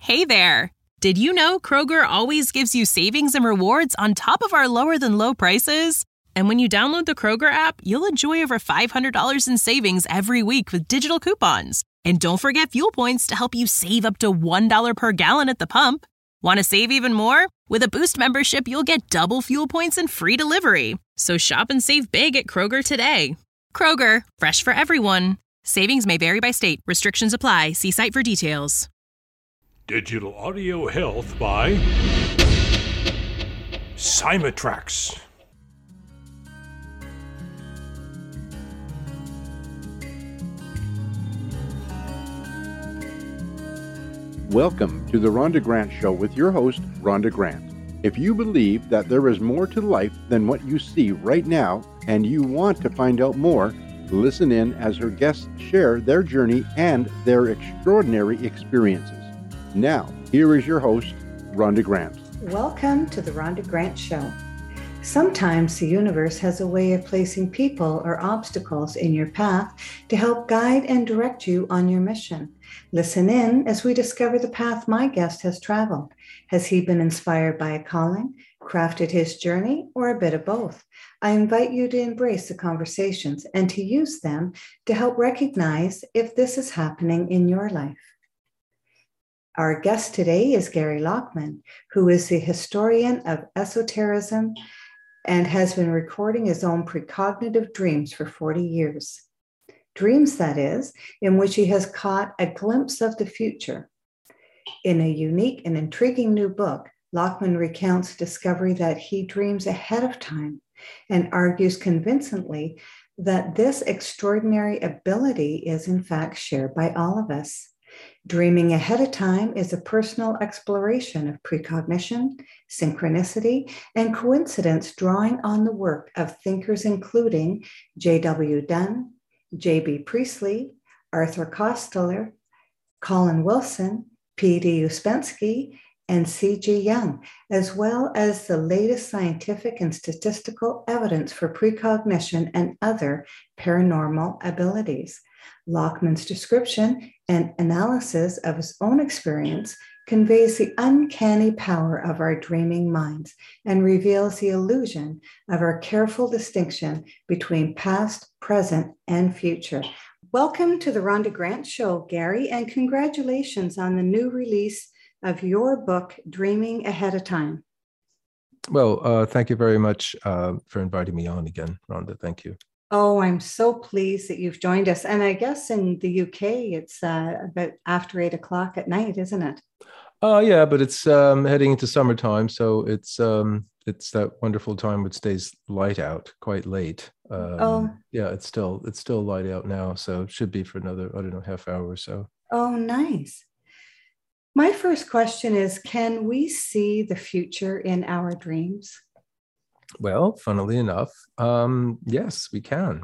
Hey there! Did you know Kroger always gives you savings and rewards on top of our lower-than-low prices? And when you download the Kroger app, you'll enjoy over $500 in savings every week with digital coupons. And don't forget fuel points to help you save up to $1 per gallon at the pump. Want to save even more? With a Boost membership, you'll get double fuel points and free delivery. So shop and save big at Kroger today. Kroger, fresh for everyone. Savings may vary by state. Restrictions apply. See site for details. Digital Audio Health by Symatrax. Welcome to the Rhonda Grant Show with your host, Rhonda Grant. If you believe that there is more to life than what you see right now, and you want to find out more, listen in as her guests share their journey and their extraordinary experiences. Now, here is your host, Rhonda Grant. Welcome to the Rhonda Grant Show. Sometimes the universe has a way of placing people or obstacles in your path to help guide and direct you on your mission. Listen in as we discover the path my guest has traveled. Has he been inspired by a calling, crafted his journey, or a bit of both? I invite you to embrace the conversations and to use them to help recognize if this is happening in your life. Our guest today is Gary Lachman, who is the historian of esotericism and has been recording his own precognitive dreams for 40 years. Dreams, that is, in which he has caught a glimpse of the future. In a unique and intriguing new book, Lachman recounts a discovery that he dreams ahead of time and argues convincingly that this extraordinary ability is in fact shared by all of us. Dreaming ahead of time is a personal exploration of precognition, synchronicity, and coincidence, drawing on the work of thinkers including J.W. Dunn, J.B. Priestley, Arthur Koestler, Colin Wilson, P.D. Ouspensky, and C.G. Jung, as well as the latest scientific and statistical evidence for precognition and other paranormal abilities. Lachman's description and analysis of his own experience conveys the uncanny power of our dreaming minds and reveals the illusion of our careful distinction between past, present, and future. Welcome to the Rhonda Grant Show, Gary, and congratulations on the new release of your book, Dreaming Ahead of Time. Well, thank you very much for inviting me on again, Rhonda. Thank you. Oh, I'm so pleased that you've joined us. And I guess in the UK, it's about after 8 o'clock at night, isn't it? Yeah, but it's heading into summertime, so it's that wonderful time which stays light out quite late. Yeah, it's still light out now, so it should be for another, I don't know, half hour or so. Oh, nice. My first question is, can we see the future in our dreams? Well, funnily enough, yes, we can.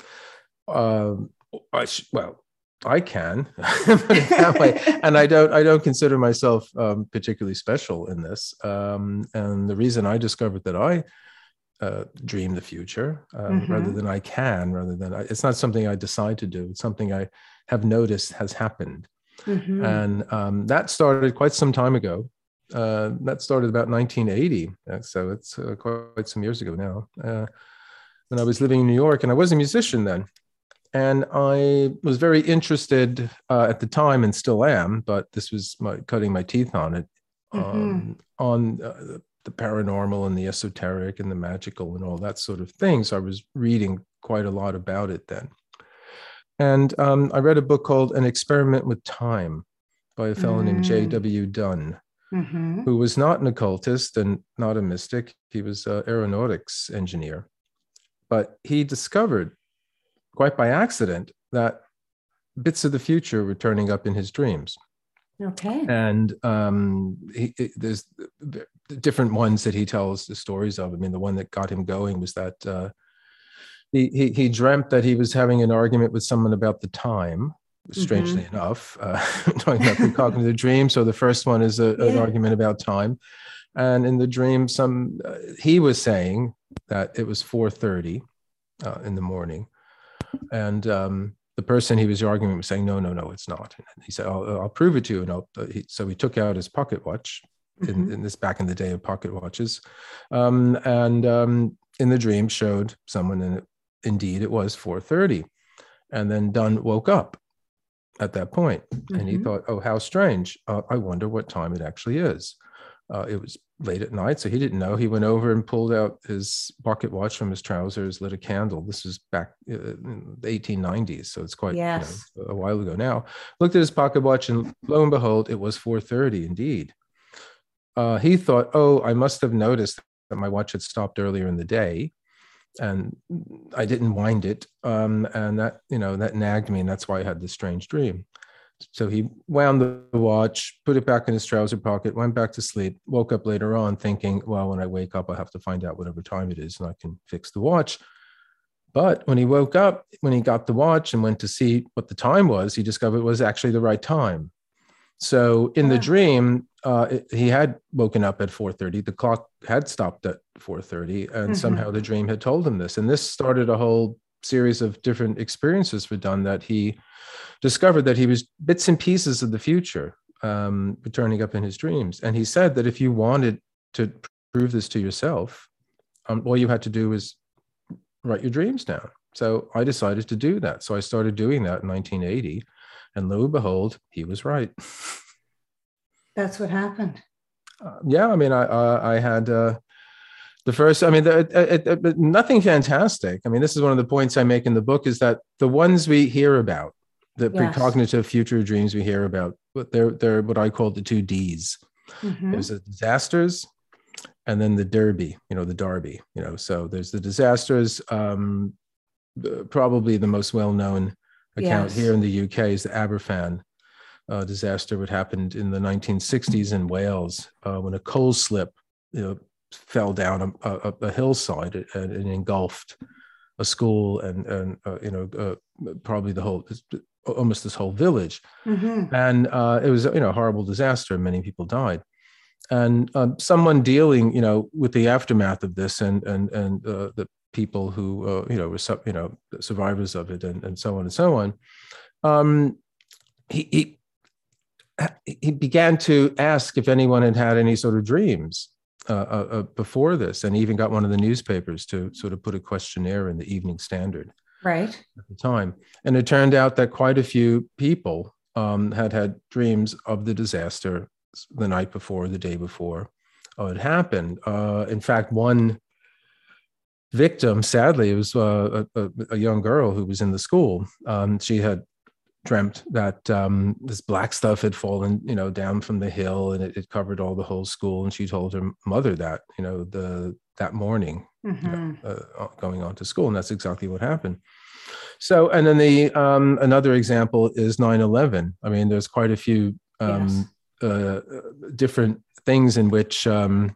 I can, that way. And I don't consider myself particularly special in this. And the reason I discovered that I dream the future rather than I can, it's not something I decide to do. It's something I have noticed has happened. Mm-hmm. And that started quite some time ago. That started about 1980. So it's quite some years ago now. When I was living in New York, and I was a musician then. And I was very interested at the time, and still am, but this was cutting my teeth on it, on the paranormal and the esoteric and the magical and all that sort of thing. So I was reading quite a lot about it then. And I read a book called An Experiment with Time by a fellow named J.W. Dunn, who was not an occultist and not a mystic. He was an aeronautics engineer. But he discovered, quite by accident, that bits of the future were turning up in his dreams. Okay. And there's different ones that he tells the stories of. I mean, the one that got him going was that he dreamt that he was having an argument with someone about the time, strangely enough, talking about precognitive dreams. So the first one is an argument about time. And in the dream, he was saying that it was 4:30 in the morning. And the person he was arguing was saying, no, it's not. And he said, I'll prove it to you. And so he took out his pocket watch in this back in the day of pocket watches. And in the dream showed someone, and indeed it was 4:30. And then Dunn woke up at that point, and he thought, oh, how strange. I wonder what time it actually is. It was late at night, so he didn't know. He went over and pulled out his pocket watch from his trousers, lit a candle. This was back in the 1890s, so it's quite a while ago now. Looked at his pocket watch, and lo and behold, it was 4:30 indeed. He thought, oh, I must have noticed that my watch had stopped earlier in the day, and I didn't wind it, and that nagged me, and that's why I had this strange dream. So he wound the watch, put it back in his trouser pocket, went back to sleep, woke up later on thinking, well, when I wake up, I have to find out whatever time it is and I can fix the watch. But when he woke up, when he got the watch and went to see what the time was, he discovered it was actually the right time. So in the dream, he had woken up at 4:30. The clock had stopped at 4:30, and somehow the dream had told him this. And this started a whole series of different experiences for Dunn, that he discovered that he was bits and pieces of the future turning up in his dreams. And he said that if you wanted to prove this to yourself, all you had to do was write your dreams down. So I decided to do that. So I started doing that in 1980. And lo and behold, he was right. That's what happened. Yeah, I mean, I had the first. I mean, nothing fantastic. I mean, this is one of the points I make in the book, is that the ones we hear about, the precognitive future dreams we hear about, they're what I call the 2 Ds. There's the disasters, and then the derby. The Derby. So there's the disasters. Probably the most well-known account here in the UK is the Aberfan disaster, what happened in the 1960s in Wales, when a coal slip fell down a hillside and engulfed a school and probably almost this whole village. And it was a horrible disaster. Many people died. And someone dealing with the aftermath of this and the people who were survivors of it and so on and so on, he began to ask if anyone had had any sort of dreams before this, and he even got one of the newspapers to sort of put a questionnaire in the Evening Standard at the time. And it turned out that quite a few people had dreams of the disaster the night before, the day before it happened. In fact, one victim, sadly, it was a young girl who was in the school. She had dreamt that this black stuff had fallen, down from the hill, and it covered all the whole school. And she told her mother that, that morning, going on to school, and that's exactly what happened. So, and then another example is 9/11. I mean, there's quite a few different things in which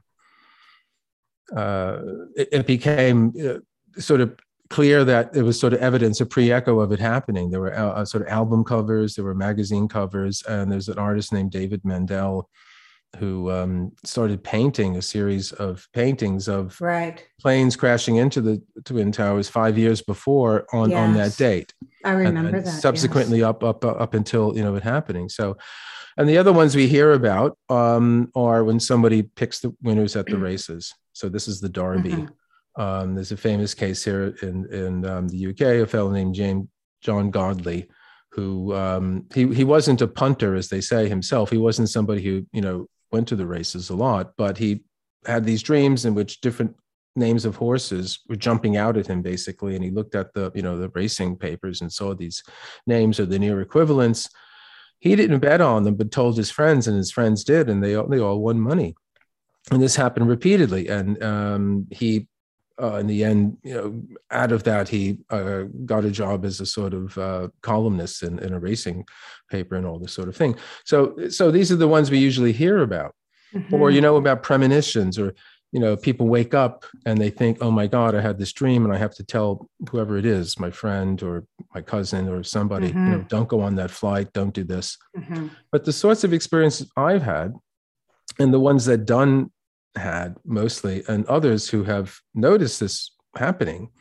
it became sort of clear that there was sort of evidence, a pre-echo of it happening. There were sort of album covers, there were magazine covers, and there's an artist named David Mandel who started painting a series of paintings of planes crashing into the Twin Towers 5 years before on that date. I remember and that. Subsequently up until it happening. So, and the other ones we hear about are when somebody picks the winners at the races. So this is the Derby. There's a famous case here in the UK, a fellow named John Godley, who he wasn't a punter, as they say himself. He wasn't somebody who went to the races a lot, but he had these dreams in which different names of horses were jumping out at him, basically, and he looked at the racing papers and saw these names or the near equivalents. He didn't bet on them, but told his friends, and his friends did, and they all won money. And this happened repeatedly, and he. In the end, out of that, he got a job as a sort of columnist in a racing paper and all this sort of thing. So these are the ones we usually hear about, or about premonitions, or people wake up and they think, oh my God, I had this dream, and I have to tell whoever it is, my friend or my cousin or somebody, don't go on that flight, don't do this. But the sorts of experiences I've had, and the ones that Dunn had mostly, and others who have noticed this happening,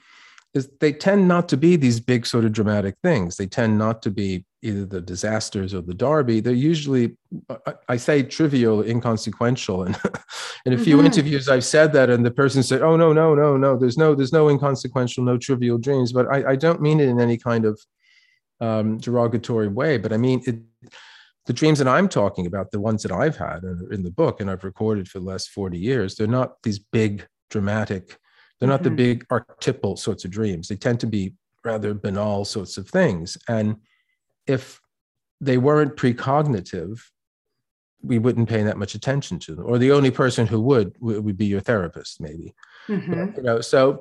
is they tend not to be these big sort of dramatic things. They tend not to be either the disasters or the Derby. They're usually, I say, trivial, inconsequential. And in a few interviews, I've said that, and the person said, "Oh, no. There's no inconsequential, no trivial dreams." But I don't mean it in any kind of derogatory way. But I mean the dreams that I'm talking about, the ones that I've had in the book and I've recorded for the last 40 years, they're not these big dramatic. They're not the big archetypal sorts of dreams. They tend to be rather banal sorts of things. And if they weren't precognitive, we wouldn't pay that much attention to them. Or the only person who would be your therapist, maybe. So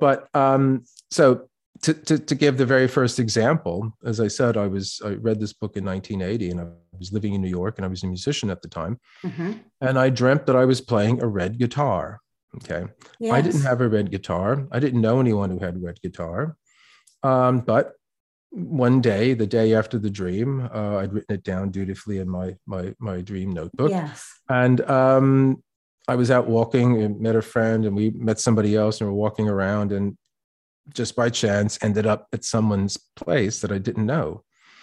to give the very first example, as I said, I read this book in 1980, and I was living in New York, and I was a musician at the time. And I dreamt that I was playing a red guitar. Okay. Yes. I didn't have a red guitar. I didn't know anyone who had a red guitar. But one day, the day after the dream, I'd written it down dutifully in my dream notebook. Yes. And I was out walking and met a friend, and we met somebody else, and we're walking around, and just by chance ended up at someone's place that I didn't know.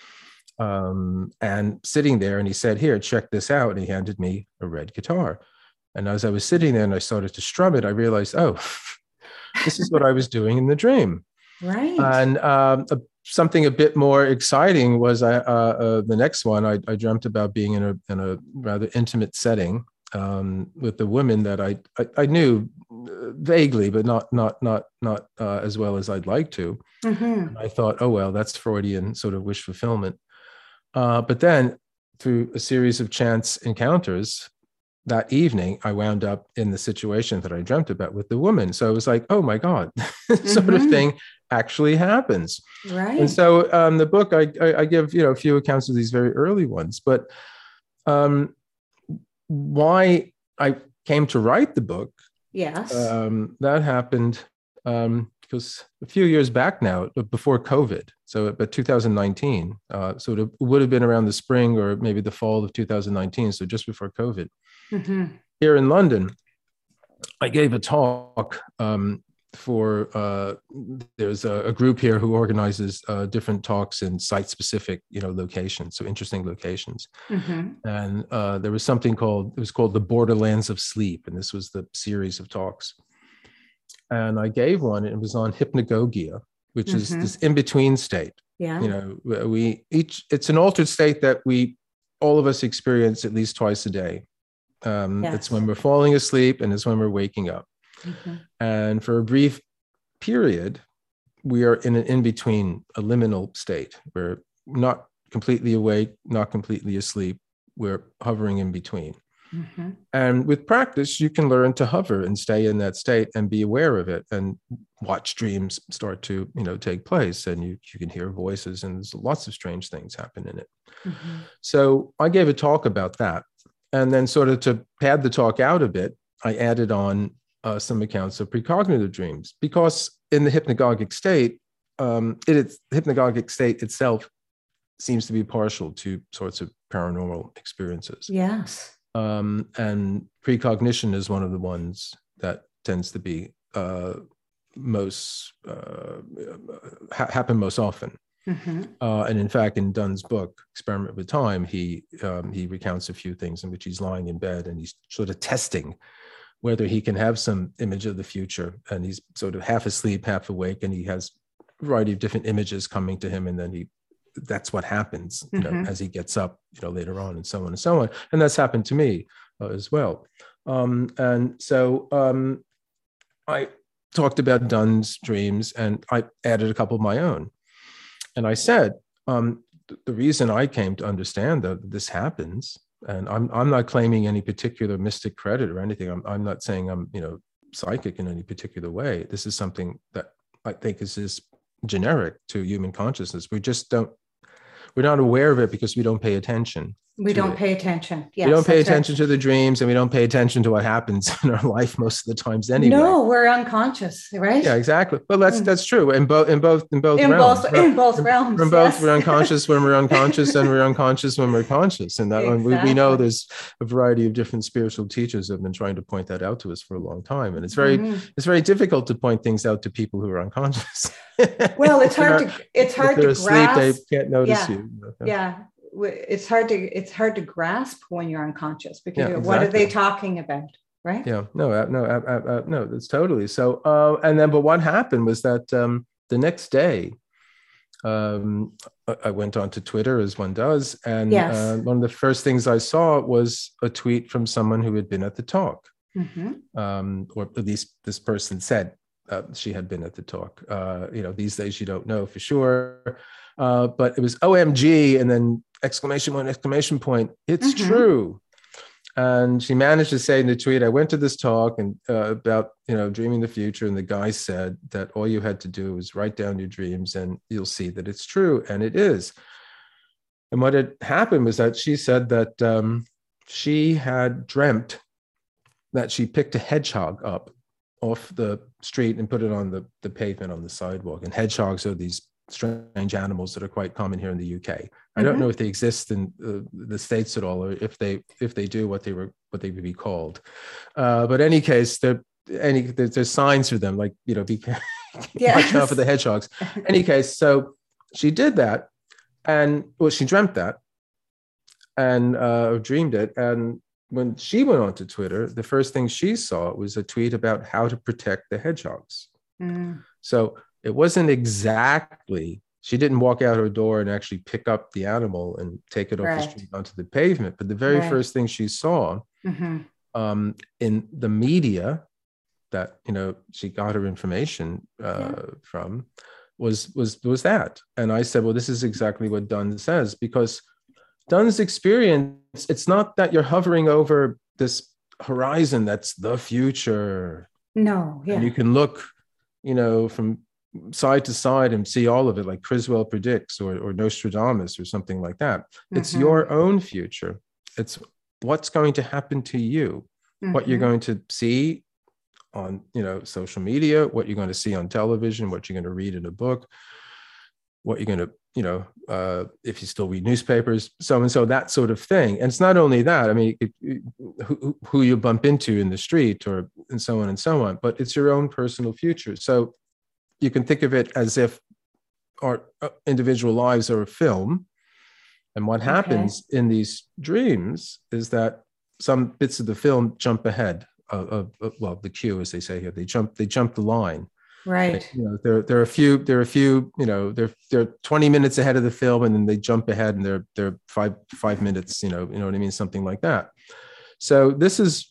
And sitting there, and he said, "Here, check this out." And he handed me a red guitar. And as I was sitting there and I started to strum it, I realized, oh, this is what I was doing in the dream. Right. And something a bit more exciting was the next one. I dreamt about being in a rather intimate setting with a woman that I knew vaguely, but not as well as I'd like to. And I thought, oh well, that's Freudian sort of wish fulfillment. But then, through a series of chance encounters, that evening, I wound up in the situation that I dreamt about with the woman. So it was like, oh my God, this sort of thing actually happens. Right. And so the book, I give a few accounts of these very early ones. But why I came to write the book, yes, that happened because a few years back now, before COVID, so about 2019, so it would have been around the spring or maybe the fall of 2019, so just before COVID. Here in London, I gave a talk for there's a group here who organizes different talks in site-specific, locations, so interesting locations. And there was something called the Borderlands of Sleep, and this was the series of talks. And I gave one, and it was on hypnagogia, which is this in-between state. Yeah. It's an altered state that all of us experience at least twice a day. It's when we're falling asleep, and it's when we're waking up. And for a brief period, we are in an in-between, a liminal state. We're not completely awake, not completely asleep. We're hovering in between. And with practice, you can learn to hover and stay in that state and be aware of it and watch dreams start to, take place. And you can hear voices, and there's lots of strange things happen in it. So I gave a talk about that. And then sort of to pad the talk out a bit, I added on some accounts of precognitive dreams, because in the hypnagogic state, the hypnagogic state itself seems to be partial to sorts of paranormal experiences. Yes. And precognition is one of the ones that tends to be happen most often. And in fact, in Dunn's book, Experiment with Time, he recounts a few things in which he's lying in bed and he's sort of testing whether he can have some image of the future. And he's sort of half asleep, half awake, and he has a variety of different images coming to him. And then that's what happens, as he gets up, later on, and so on and so on. And that's happened to me as well. And so I talked about Dunn's dreams, and I added a couple of my own. And I said, the reason I came to understand that this happens, and I'm not claiming any particular mystic credit or anything. I'm not saying I'm, psychic in any particular way. This is something that I think is generic to human consciousness. We're not aware of it because we don't pay attention. We don't pay attention. Yes, we don't pay that's attention right. to the dreams, and we don't pay attention to what happens in our life most of the times anyway. No, we're unconscious, right? Yeah, exactly. Well, that's true in both realms. In both realms. We're both we're unconscious when we're unconscious, and we're unconscious when we're conscious. And that we know there's a variety of different spiritual teachers have been trying to point that out to us for a long time, and it's very difficult to point things out to people who are unconscious. Well, it's hard to asleep, grasp. They can't notice you. Yeah. It's hard to grasp when you're unconscious, because what are they talking about, right? Yeah, no, that's totally so. But what happened was that the next day, I went onto Twitter, as one does, and one of the first things I saw was a tweet from someone who had been at the talk, or at least this person said she had been at the talk. These days you don't know for sure, but it was OMG, and then exclamation point, it's true. And she managed to say in the tweet, I went to this talk and about dreaming the future, and the guy said that all you had to do was write down your dreams and you'll see that it's true, and it is. And what had happened was that she said that she had dreamt that she picked a hedgehog up off the street and put it on the pavement on the sidewalk. And hedgehogs are these strange animals that are quite common here in the UK. I don't know if they exist in the States at all, or if they do, what they would be called. But in any case, there's signs for them, like be watch out for the hedgehogs. Any case, so she did that, and she dreamt that, and dreamed it, and when she went onto Twitter, the first thing she saw was a tweet about how to protect the hedgehogs. So it wasn't exactly, she didn't walk out her door and actually pick up the animal and take it off the street onto the pavement. But the very first thing she saw in the media that, she got her information from was that. And I said, well, this is exactly what Dunn says, because Dunn's experience, it's not that you're hovering over this horizon that's the future. No, yeah. And you can look, from side to side and see all of it, like Criswell predicts, or Nostradamus, or something like that. It's your own future. It's what's going to happen to you, what you're going to see on, social media, what you're going to see on television, what you're going to read in a book, what you're going to, if you still read newspapers, so and so, that sort of thing. And it's not only that, I mean, who you bump into in the street, and so on, but it's your own personal future. So you can think of it as if our individual lives are a film. And what happens in these dreams is that some bits of the film jump ahead of the queue, as they say here. They jump the line. Right. There are a few, they're 20 minutes ahead of the film, and then they jump ahead and they're five minutes, you know what I mean? Something like that. So this is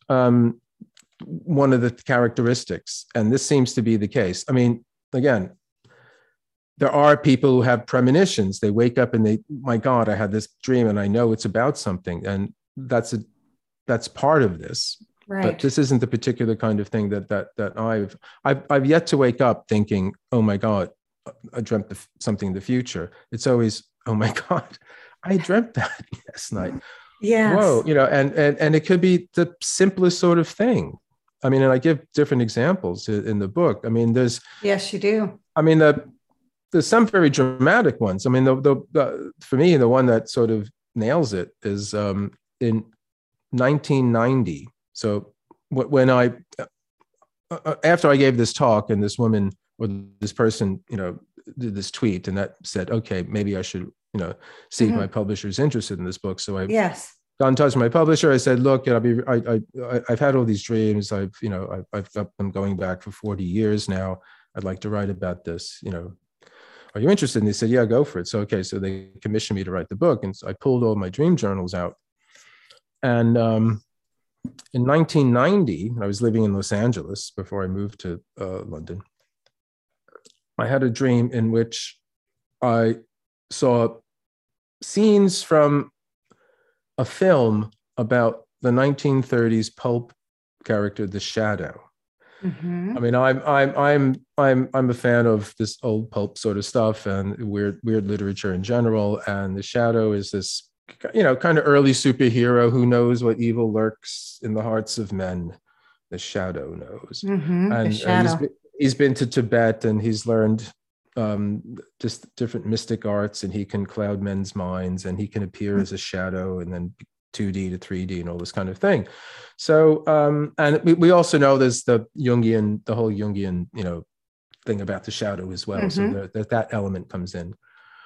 one of the characteristics, and this seems to be the case. I mean, again, there are people who have premonitions. They wake up and my God, I had this dream and I know it's about something. And that's part of this. Right. But this isn't the particular kind of thing that I've yet to wake up thinking, oh my God, I dreamt something in the future. It's always, oh my God, I dreamt that last night. Yes. Whoa, and it could be the simplest sort of thing. I mean, and I give different examples in the book. I mean, yes, you do. I mean, there's some very dramatic ones. I mean, for me, the one that sort of nails it is in 1990. So when after I gave this talk, and this woman or this person, did this tweet, and that said, okay, maybe I should, see if my publisher is interested in this book. So I got in touch with my publisher. I said, look, I've had all these dreams. I've got them going back for 40 years now. I'd like to write about this. Are you interested? And they said, yeah, go for it. So, okay. So they commissioned me to write the book. And so I pulled all my dream journals out. And in 1990, I was living in Los Angeles before I moved to London. I had a dream in which I saw scenes from a film about the 1930s pulp character, The Shadow. I mean, I'm a fan of this old pulp sort of stuff and weird literature in general. And The Shadow is this kind of early superhero who knows what evil lurks in the hearts of men. The shadow knows. The shadow. He's been to Tibet, and he's learned just different mystic arts, and he can cloud men's minds, and he can appear as a shadow and then 2D to 3D and all this kind of thing. So, and we also know there's the whole Jungian, thing about the shadow as well. So that element comes in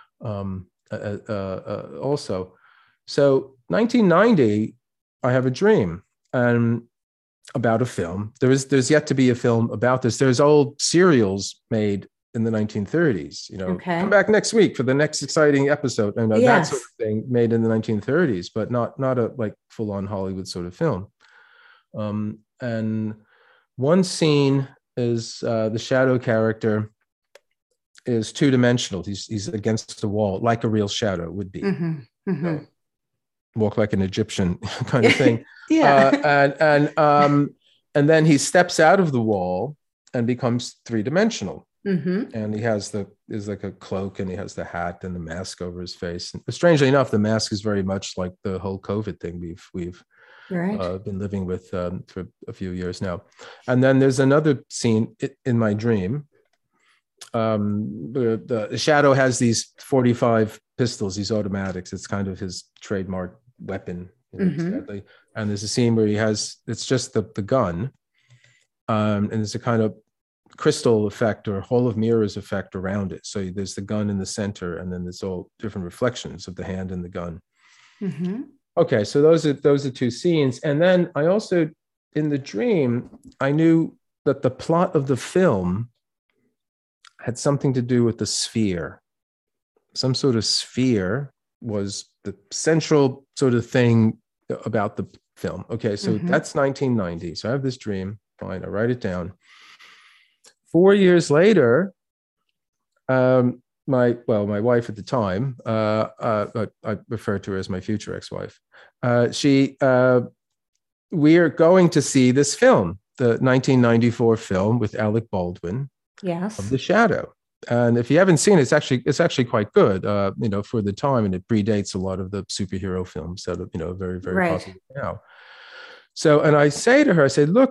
also. So 1990, I have a dream about a film. There's yet to be a film about this. There's old serials made in the 1930s, come back next week for the next exciting episode. And that sort of thing made in the 1930s, but not a like full-on Hollywood sort of film. And one scene is the shadow character is two-dimensional. He's against the wall, like a real shadow would be. Walk like an Egyptian kind of thing. And then he steps out of the wall and becomes three-dimensional. And he has is like a cloak, and he has the hat and the mask over his face. And strangely enough, the mask is very much like the whole COVID thing we've been living with for a few years now. And then there's another scene in my dream. The shadow has these 45 pistols, these automatics. It's kind of his trademark weapon. Exactly. And there's a scene where it's just the gun, and there's a kind of crystal effect or hall of mirrors effect around it. So there's the gun in the center, and then there's all different reflections of the hand and the gun. Okay, so those are two scenes. And then I also, in the dream, I knew that the plot of the film had something to do with the sphere. Some sort of sphere was the central sort of thing about the film. Okay, so that's 1990. So I have this dream. Fine, I write it down. 4 years later, my wife at the time, I refer to her as my future ex-wife. We are going to see this film, the 1994 film with Alec Baldwin, of The Shadow. And if you haven't seen it, it's actually quite good, for the time, and it predates a lot of the superhero films that are, very, very popular now. So, and I say to her, I say, look,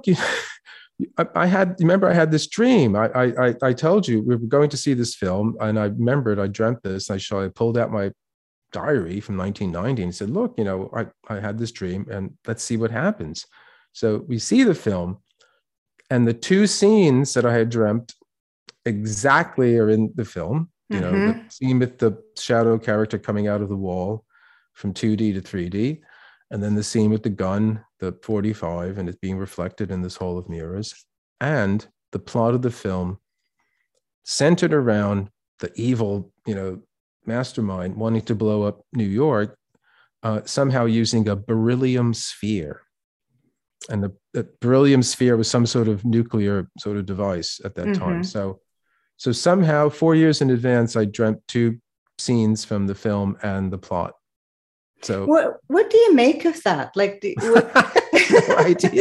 I had this dream. I told you we were going to see this film, and I remembered I dreamt this. I pulled out my diary from 1990 and said, look, I had this dream, and let's see what happens. So we see the film, and the two scenes that I had dreamt exactly are in the film. The scene with the shadow character coming out of the wall from 2D to 3D, and then the scene with the gun, the 45, and it's being reflected in this hall of mirrors. And the plot of the film centered around the evil, mastermind wanting to blow up New York, somehow using a beryllium sphere. And the beryllium sphere was some sort of nuclear sort of device at that time. So somehow 4 years in advance, I dreamt two scenes from the film and the plot. So what do you make of that? Like, no idea.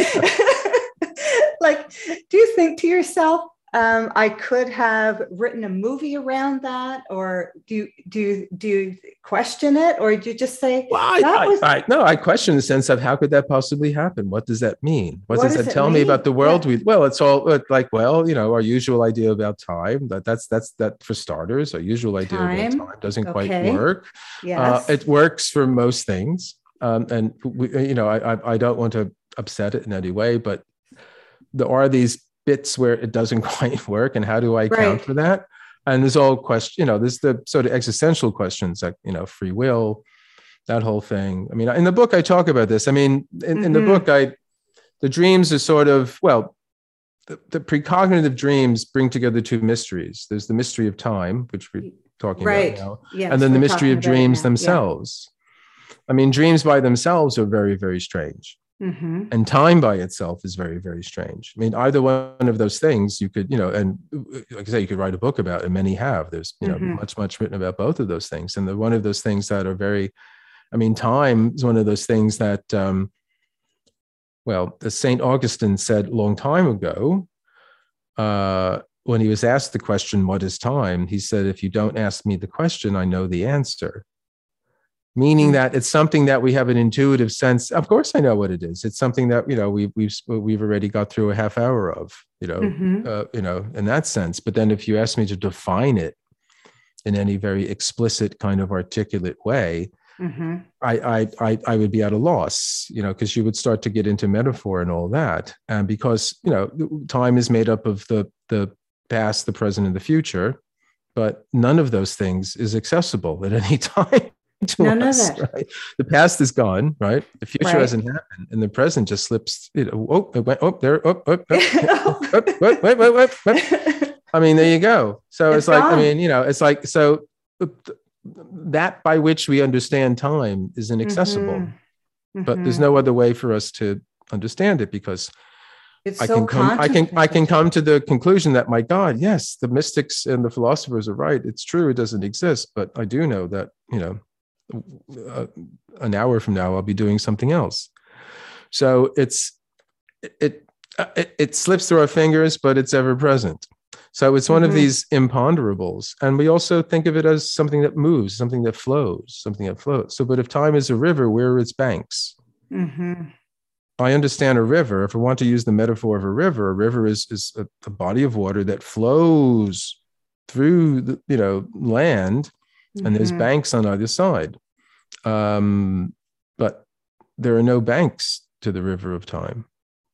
Like, do you think to yourself, I could have written a movie around that, or do you question it, or do you just say, I question the sense of how could that possibly happen? What does that mean? What does that tell me about the world? It's all like, our usual idea about time. That's for starters. Our usual idea about time doesn't quite work. Yes. It works for most things, and I don't want to upset it in any way, but there are these bits where it doesn't quite work, and how do I account for that? And there's all there's the sort of existential questions like, free will, that whole thing. I mean, in the book, I talk about this. I mean, in the book, the dreams are sort of, the precognitive dreams bring together two mysteries. There's the mystery of time, which we're talking about now, and then the mystery of dreams themselves. I mean, dreams by themselves are very, very strange. And time by itself is very, very strange. I mean, either one of those things you could, and like I say, you could write a book about, and many have. There's, much written about both of those things. And they're one of those things that are very, time is one of those things that, as St. Augustine said a long time ago, when he was asked the question, what is time? He said, if you don't ask me the question, I know the answer. meaning that it's something that we have an intuitive sense. Of course, I know what it is. It's something that, we've already got through a half hour of, in that sense. But then if you ask me to define it in any very explicit kind of articulate way, I would be at a loss, because you would start to get into metaphor and all that. And because, time is made up of the past, the present, and the future, but none of those things is accessible at any time. None us, of it. Right? The past is gone, right? The future Right. hasn't happened, and the present just slips. It went wait. I mean, there you go. So it's like, gone. it's like, so that by which we understand time is inaccessible, but there's no other way for us to understand it, because It's I so can come to the conclusion that, my God, yes, the mystics and the philosophers are right. It's true, it doesn't exist, but I do know that, an hour from now I'll be doing something else. So it slips through our fingers, but it's ever present. So it's one of these imponderables, and we also think of it as something that moves, something that flows, something that floats. So, but if time is a river, where are its banks? I understand a river. If I want to use the metaphor of a river is a body of water that flows through the land, and there's banks on either side. But there are no banks to the river of time.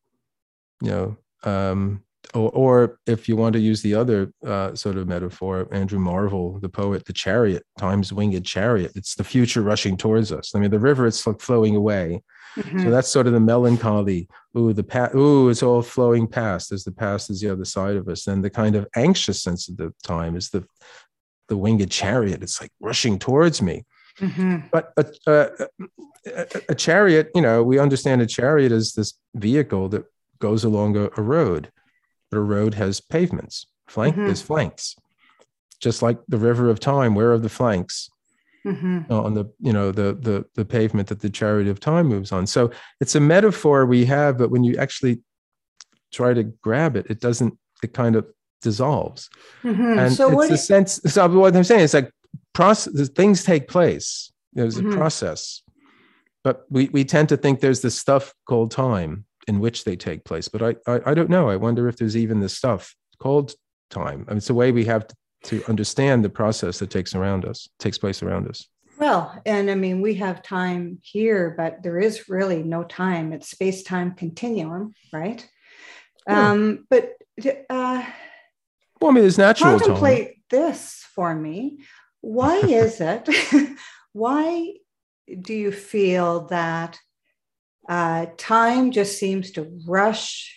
Or if you want to use the other sort of metaphor, Andrew Marvell, the poet, the chariot, time's winged chariot. It's the future rushing towards us. I mean, the river, it's like flowing away. So that's sort of the melancholy. It's all flowing past, as the past is the other side of us. And the kind of anxious sense of the time is the winged chariot. It's like rushing towards me. But a chariot, we understand a chariot as this vehicle that goes along a road. But a road has pavements. There's flanks. Just like the river of time, where are the flanks? On the pavement that the chariot of time moves on. So it's a metaphor we have, but when you actually try to grab it, it kind of dissolves. And So it's the sense. So what I'm saying is, like, things take place. There's a process, but we tend to think there's this stuff called time in which they take place. But I don't know. I wonder if there's even this stuff called time. I mean, it's a way we have to understand the process that takes place around us. Well, and I mean, we have time here, but there is really no time. It's space-time continuum, right? But well, I mean, there's natural contemplate time. this for me. Why is it? Why do you feel that time just seems to rush,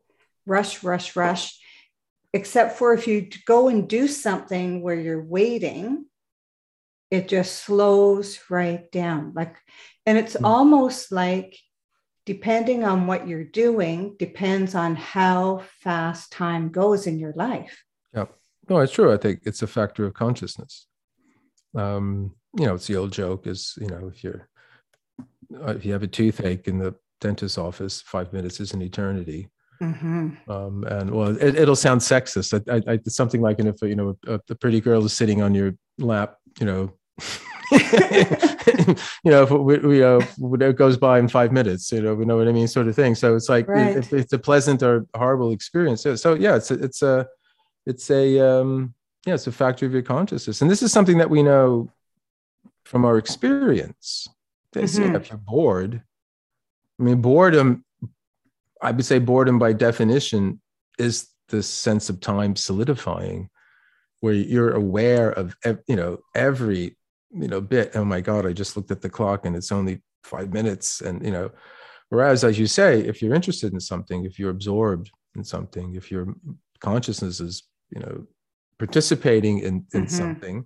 except for if you go and do something where you're waiting, it just slows right down. And it's almost like, depending on what you're doing, depends on how fast time goes in your life. Yeah, no, it's true. I think it's a factor of consciousness. It's the old joke is, if you have a toothache in the dentist's office, 5 minutes is an eternity. And well, it'll sound sexist. It's something like, if the pretty girl is sitting on your lap, it goes by in 5 minutes. We know what I mean, sort of thing. So it's like, right. It's a pleasant or horrible experience. So yeah, it's a factor of your consciousness, and this is something that we know from our experience. If you're bored, I mean, boredom, I would say boredom by definition is the sense of time solidifying, where you're aware of, every, bit. Oh my God, I just looked at the clock and it's only 5 minutes. And, whereas, as you say, if you're interested in something, if you're absorbed in something, if your consciousness is, participating in something,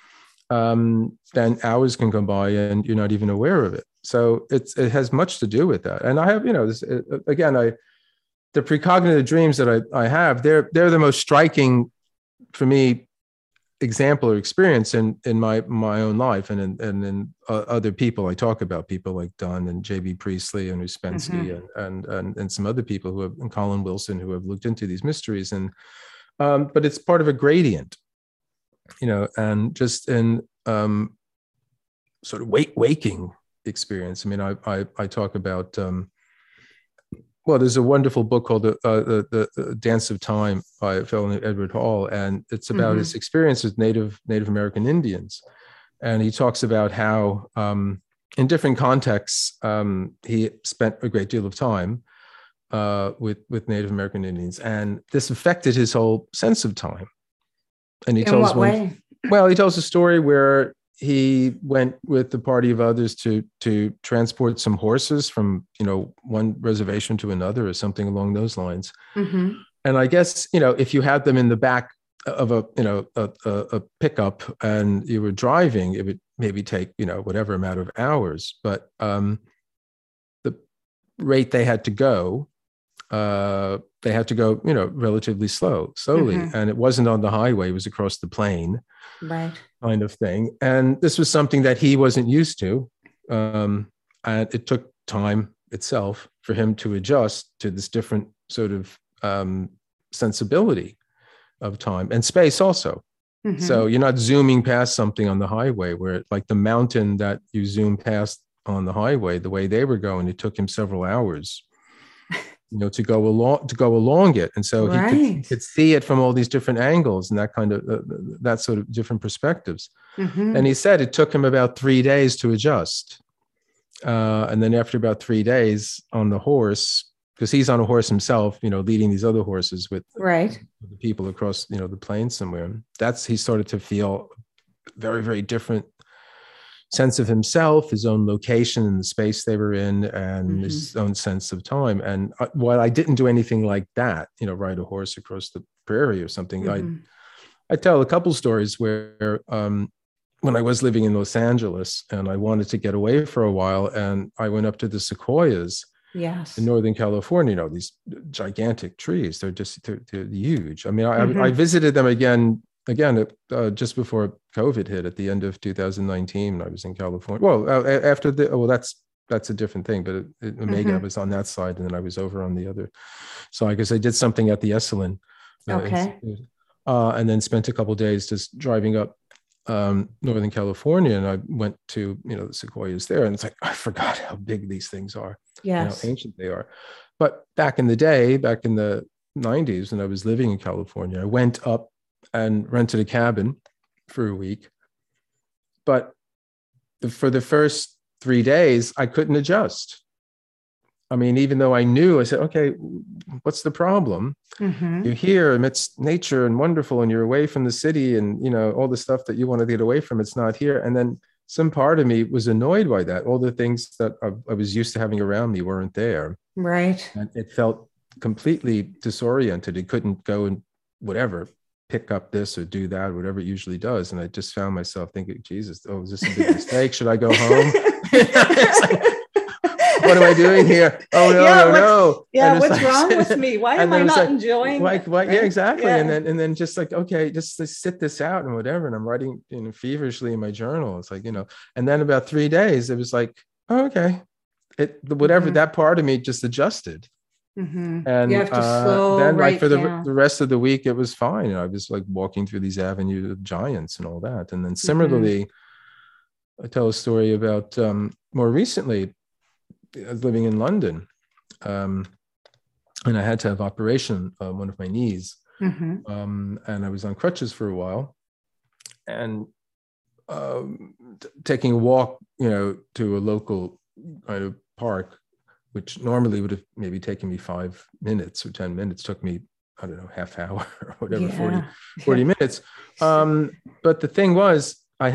then hours can go by and you're not even aware of it. So it has much to do with that. And I have, the precognitive dreams that I have, they're the most striking for me example or experience in my own life and in other people. I talk about people like Dunn and J.B. Priestley and Uspensky and some other people and Colin Wilson, who have looked into these mysteries. And but it's part of a gradient, and just in sort of waking experience. I mean, I talk about, well, there's a wonderful book called the Dance of Time by a fellow named Edward Hall, and it's about his experience with Native American Indians. And he talks about how in different contexts, he spent a great deal of time with Native American Indians, and this affected his whole sense of time. And he tells way? Well, he tells a story where he went with a party of others to transport some horses from, one reservation to another or something along those lines. And I guess, if you had them in the back of a pickup and you were driving, it would maybe take, whatever amount of hours, but the rate they had to go, relatively slowly. And it wasn't on the highway, it was across the plain. Right. Kind of thing. And this was something that he wasn't used to. And it took time itself for him to adjust to this different sort of sensibility of time and space also. So you're not zooming past something on the highway where, like the mountain that you zoom past on the highway, the way they were going, it took him several hours to go along it. And so he could see it from all these different angles and that kind of, that sort of different perspectives. And he said it took him about 3 days to adjust. And then after about 3 days on the horse, because he's on a horse himself, leading these other horses with the people across, the plains somewhere, he started to feel very, very different sense of himself, his own location and the space they were in, and his own sense of time. And while I didn't do anything like that, ride a horse across the prairie or something, I tell a couple stories where when I was living in Los Angeles and I wanted to get away for a while, and I went up to the sequoias in Northern California, these gigantic trees. They're huge. I mean, I visited them again, just before COVID hit at the end of 2019, when I was in California. Well, after that's a different thing, but Omega was on that side, and then I was over on the other. So I guess I did something at the Esalen. And then spent a couple of days just driving up Northern California, and I went to, the sequoias there, and it's like, I forgot how big these things are, how ancient they are. But back in the day, back in the 90s, when I was living in California, I went up and rented a cabin for a week. But for the first 3 days, I couldn't adjust. I mean, even though I knew, I said, okay, what's the problem? You're here amidst nature and wonderful, and you're away from the city and, all the stuff that you want to get away from, it's not here. And then some part of me was annoyed by that. All the things that I was used to having around me weren't there. Right. And it felt completely disoriented. It couldn't go and pick up this or do that, whatever it usually does. And I just found myself thinking, Jesus, is this a big mistake? Should I go home? What am I doing here? Oh, no. Yeah, what's wrong with me? Why am I not enjoying it? Yeah, exactly. Yeah. And then just like, okay, just sit this out and whatever. And I'm writing feverishly in my journal. It's like, and then about 3 days, it was like, oh, okay. That part of me just adjusted. And you have to slow then right for the rest of the week, it was fine. I was like walking through these avenues of giants and all that. And then similarly, I tell a story about more recently, I was living in London, and I had to have operation on one of my knees, and I was on crutches for a while, and taking a walk, to a local kind of park, which normally would have maybe taken me 5 minutes or 10 minutes, took me, I don't know, half hour or whatever, 40 minutes. But the thing was,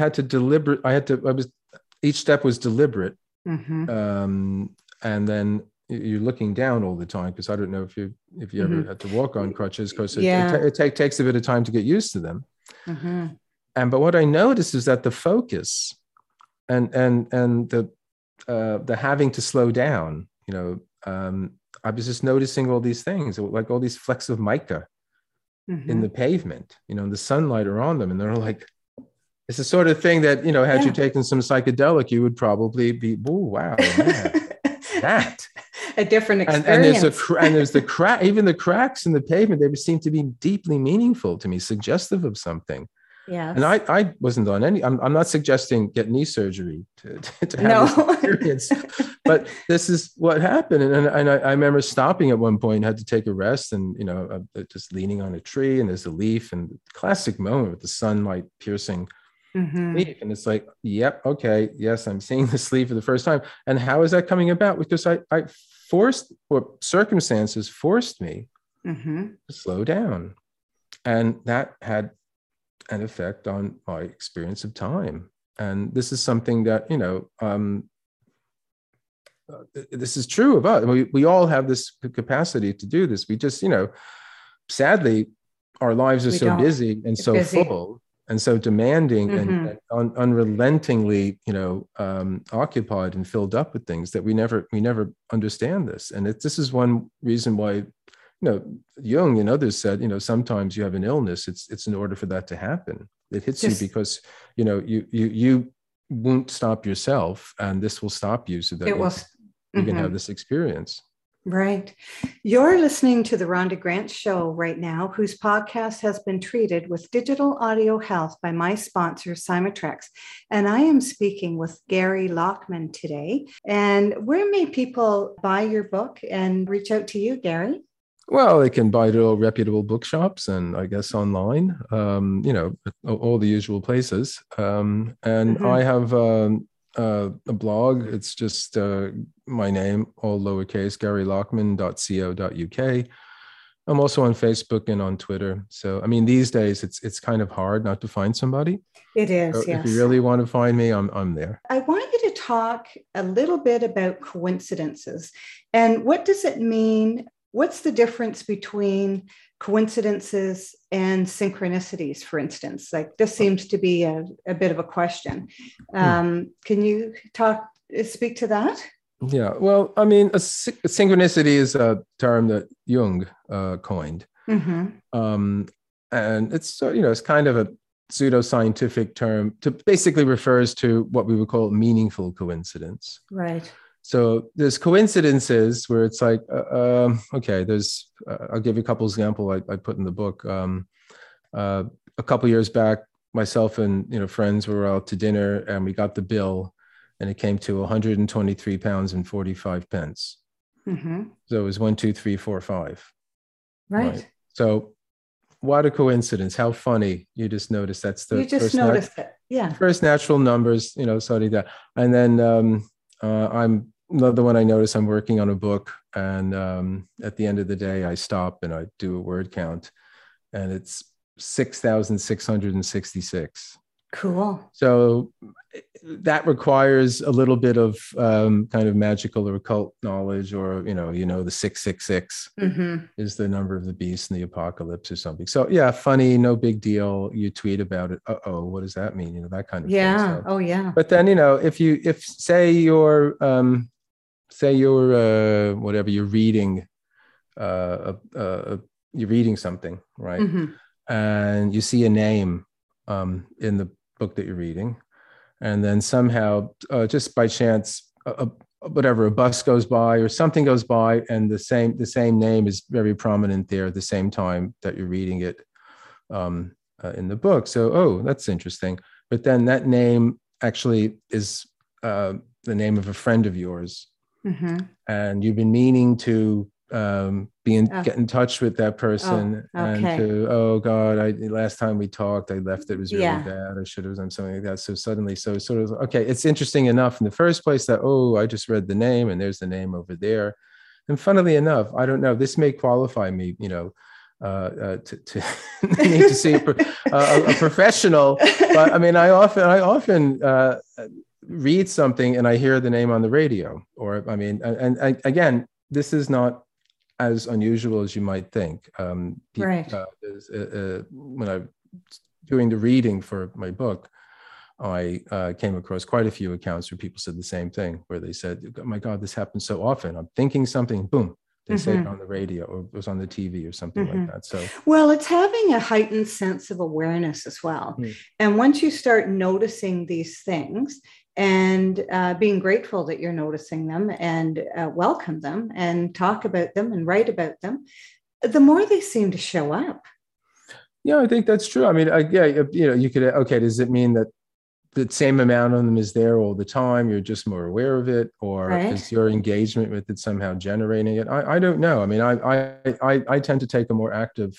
each step was deliberate. And then you're looking down all the time, because I don't know if you ever had to walk on crutches, because it takes a bit of time to get used to them. But what I noticed is that the focus and the having to slow down, I was just noticing all these things, like all these flecks of mica in the pavement, the sunlight are on them, and they're like, it's the sort of thing that, had you taken some psychedelic, you would probably be, oh, wow, that. A different experience. And there's the crack, even the cracks in the pavement, they seem to be deeply meaningful to me, suggestive of something. Yes. And I wasn't on any, I'm not suggesting get knee surgery to have No. this experience, but this is what happened. And I remember stopping at one point, had to take a rest, and, you know, just leaning on a tree, and there's a leaf, and classic moment with the sunlight piercing leaf. And it's like, yep, okay, yes, I'm seeing this leaf for the first time. And how is that coming about? Because I forced, or circumstances forced me to slow down. And that had an effect on my experience of time. And this is something that, you know, this is true of us. We all have this capacity to do this. We just, you know, sadly, our lives are busy and so full and so demanding and unrelentingly, you know, occupied and filled up with things that we never understand this. And this is one reason why, you know, Jung and others said, you know, sometimes you have an illness. It's in order for that to happen. It hits you because, you know, you won't stop yourself, and this will stop you so that you can have this experience. Right. You're listening to the Rhonda Grant Show right now, whose podcast has been treated with digital audio health by my sponsor, Symatrex. And I am speaking with Gary Lachman today. And where may people buy your book and reach out to you, Gary? Well, they can buy it at all reputable bookshops and I guess online, you know, all the usual places. And I have a blog. It's just my name, all lowercase, garylachman.co.uk. I'm also on Facebook and on Twitter. So, I mean, these days it's kind of hard not to find somebody. It is, so yes. If you really want to find me, I'm there. I want you to talk a little bit about coincidences. And what does it mean? What's the difference between coincidences and synchronicities, for instance? Like, this seems to be a bit of a question. Can you speak to that? Yeah, well, I mean, a synchronicity is a term that Jung coined. And it's, you know, it's kind of a pseudoscientific term to basically refers to what we would call meaningful coincidence. Right. So there's coincidences where it's like, okay, there's, I'll give you a couple examples I put in the book. A couple years back, myself and, you know, friends were out to dinner, and we got the bill, and it came to 123 pounds and 45 pence. So it was 1, 2, 3, 4, 5. Right. So what a coincidence. How funny. You just noticed that's the you just noticed it. Yeah. First natural numbers, you know, so that. And then I'm another one. I notice I'm working on a book, and at the end of the day, I stop and I do a word count, and it's 6,666. Cool. So that requires a little bit of kind of magical or occult knowledge, or, you know, the 666 is the number of the beast in the apocalypse or something. So yeah, funny, no big deal. You tweet about it. What does that mean? You know, that kind of thing. So, Oh yeah. But then, you know, if say you're whatever, you're reading, you're reading something, right? And you see a name in the book that you're reading, and then somehow just by chance a bus goes by or something goes by, and the same name is very prominent there at the same time that you're reading it in the book. So that's interesting. But then that name actually is the name of a friend of yours, and you've been meaning to get in touch with that person, and to, last time we talked, I left, it was really bad, I should have done something like that. So suddenly, so sort of, okay, it's interesting enough in the first place that, I just read the name, and there's the name over there. And funnily enough, I don't know, this may qualify me, you know, to need to see a professional, but I mean, I often read something and I hear the name on the radio, or I mean, and again, this is not as unusual as you might think. Right. When I'm doing the reading for my book, I came across quite a few accounts where people said the same thing, where they said, "Oh my God, this happens so often. I'm thinking something, boom, they say it on the radio, or it was on the TV or something like that." So, well, it's having a heightened sense of awareness as well. And once you start noticing these things, and being grateful that you're noticing them, and welcome them, and talk about them, and write about them, the more they seem to show up. Yeah, I think that's true. I mean, you could, okay, does it mean that the same amount of them is there all the time? You're just more aware of it, or Right. is your engagement with it somehow generating it? I don't know. I mean, I tend to take a more active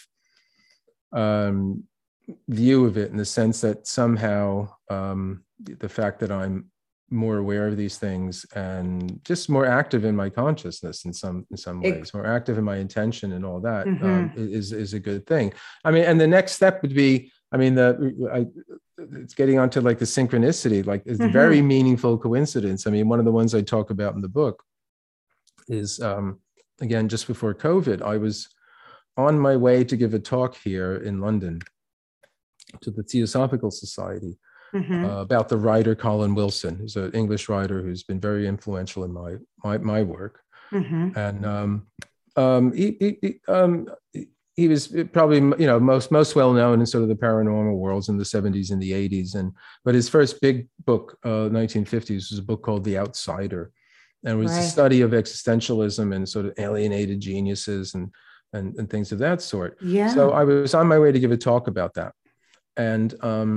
view of it, in the sense that somehow the fact that I'm more aware of these things and just more active in my consciousness in some ways, more active in my intention and all that, is a good thing. I mean, and the next step would be, I mean, it's getting onto like the synchronicity, like it's a very meaningful coincidence. I mean, one of the ones I talk about in the book is, again, just before COVID, I was on my way to give a talk here in London to the Theosophical Society about the writer Colin Wilson, who's an English writer who's been very influential in my work. And he was probably, most well known in sort of the paranormal worlds in the 70s and the 80s. But his first big book, 1950s, was a book called The Outsider, and it was a study of existentialism and sort of alienated geniuses and things of that sort. Yeah. So I was on my way to give a talk about that. And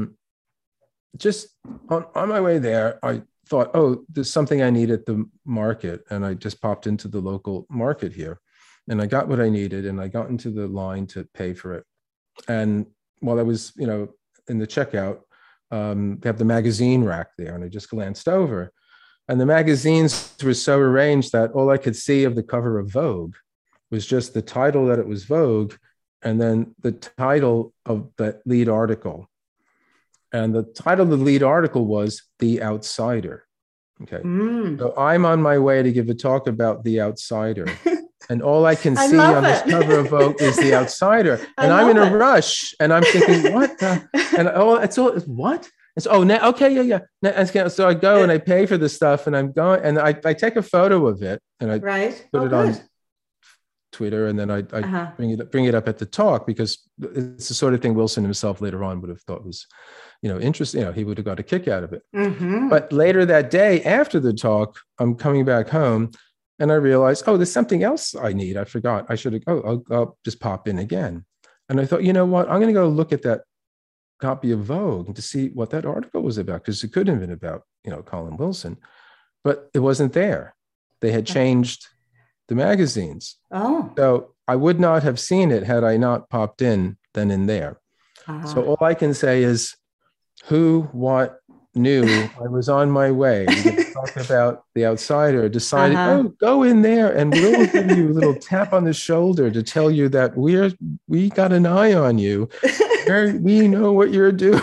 just on my way there, I thought, oh, there's something I need at the market. And I just popped into the local market here. And I got what I needed, and I got into the line to pay for it. And while I was, in the checkout, they have the magazine rack there, and I just glanced over. And the magazines were so arranged that all I could see of the cover of Vogue was just the title that it was Vogue, and then the title of the lead article. And the title of the lead article was The Outsider. Okay. So I'm on my way to give a talk about The Outsider. And all I can see on this cover of Vogue is The Outsider. And I'm in a rush. And I'm thinking, what the? And what? And so, okay, yeah. And so I go and I pay for the stuff, and I'm going, and I take a photo of it, and I put it on Twitter, and then I bring it up at the talk, because it's the sort of thing Wilson himself later on would have thought was, interesting. He would have got a kick out of it. But later that day, after the talk, I'm coming back home, and I realized, oh, there's something else I need. I forgot. I should have. I'll just pop in again. And I thought, you know what? I'm going to go look at that copy of Vogue to see what that article was about, because it couldn't have been about, Colin Wilson, but it wasn't there. They had changed the magazines. Oh. So I would not have seen it had I not popped in then and there. So all I can say is, who, what, knew I was on my way to talk about The Outsider, decided, oh, go in there and we'll give you a little tap on the shoulder to tell you that we got an eye on you. We know what you're doing.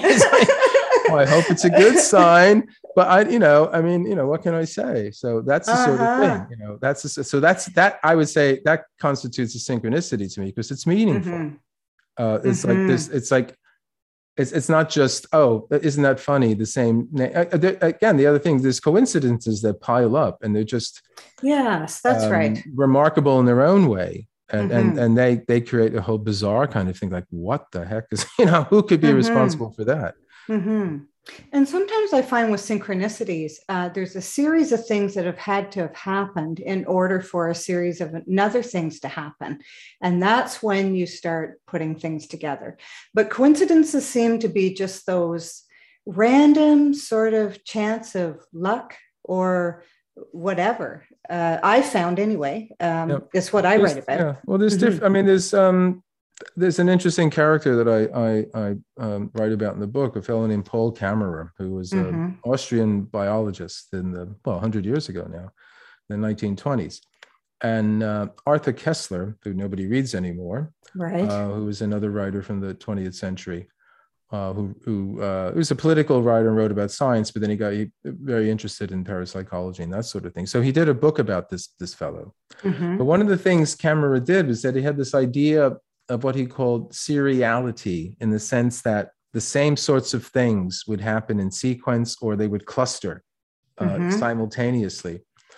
I hope it's a good sign. But what can I say? So that's the sort of thing, that I would say that constitutes a synchronicity to me, because it's meaningful. It's like this. It's like, it's not just, oh, isn't that funny? The same, again, the other thing, there's coincidences that pile up, and they're just, yes, that's right, remarkable in their own way. And they create a whole bizarre kind of thing, like, what the heck is, who could be responsible for that? And sometimes I find with synchronicities, there's a series of things that have had to have happened in order for a series of other things to happen. And that's when you start putting things together. But coincidences seem to be just those random sort of chance of luck or whatever. I found anyway. It's what I write about. Yeah. Well, there's different. I mean, there's an interesting character that I write about in the book, a fellow named Paul Kammerer, who was an Austrian biologist in 100 years ago now, in the 1920s. And Arthur Koestler, who nobody reads anymore, who was another writer from the 20th century, who was a political writer and wrote about science, but then he got very interested in parapsychology and that sort of thing. So he did a book about this fellow. But one of the things Kammerer did was that he had this idea of what he called seriality, in the sense that the same sorts of things would happen in sequence, or they would cluster simultaneously.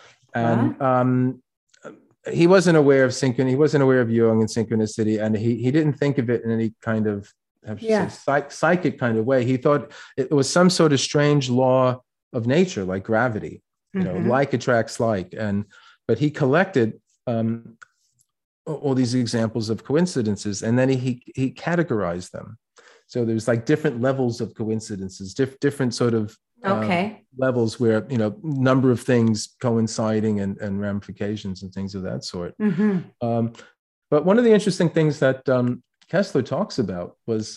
And he wasn't aware of synchronicity. He wasn't aware of Jung and synchronicity, and he didn't think of it in any kind of psychic kind of way. He thought it was some sort of strange law of nature, like gravity, like attracts like. But he collected all these examples of coincidences, and then he categorized them. So there's like different levels of coincidences, different sort of levels where, you know, number of things coinciding and ramifications and things of that sort. Mm-hmm. But one of the interesting things that Kessler talks about was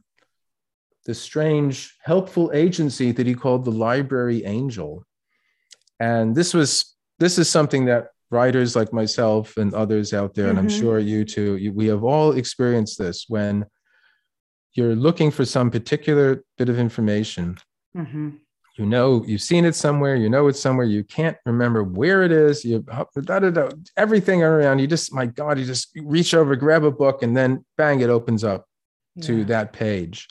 the strange helpful agency that he called the library angel. And this is something that writers like myself and others out there, and I'm sure you too, we have all experienced this when you're looking for some particular bit of information. You know, you've seen it somewhere, you know it's somewhere, you can't remember where it is, everything around, you just, my God, you just reach over, grab a book, and then bang, it opens up to that page.